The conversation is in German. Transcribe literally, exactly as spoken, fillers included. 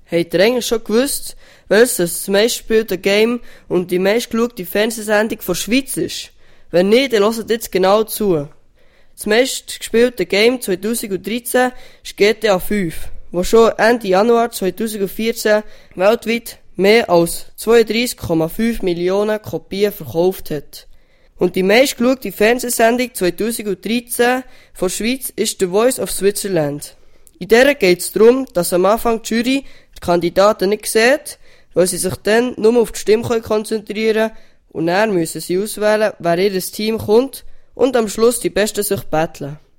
Habt ihr eigentlich schon gewusst, welches das meistgespielte Game und die meistgeschaute Fernsehsendung der Schweiz ist? Wenn nicht, dann hört jetzt genau zu. Das meistgespielte Game zwanzig dreizehn ist G T A fünf, wo schon Ende Januar zwanzig vierzehn weltweit mehr als zweiunddreissig Komma fünf Millionen Kopien verkauft hat. Und die meistgeschaute Fernsehsendung zwanzig dreizehn von der Schweiz ist The Voice of Switzerland. In der geht es darum, dass am Anfang die Jury die Kandidaten nicht sieht, weil sie sich dann nur auf die Stimme konzentrieren können und dann müssen sie auswählen, wer ihr Team kommt und am Schluss die Besten sich betteln.